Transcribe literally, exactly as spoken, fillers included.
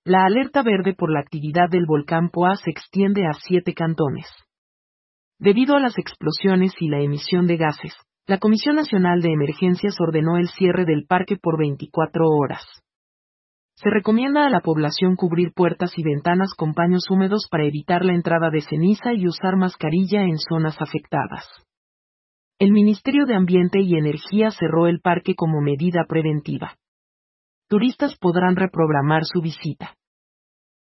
La alerta verde por la actividad del volcán Poá se extiende a siete cantones. Debido a las explosiones y la emisión de gases, la Comisión Nacional de Emergencias ordenó el cierre del parque por veinticuatro horas. Se recomienda a la población cubrir puertas y ventanas con paños húmedos para evitar la entrada de ceniza y usar mascarilla en zonas afectadas. El Ministerio de Ambiente y Energía cerró el parque como medida preventiva. Turistas podrán reprogramar su visita.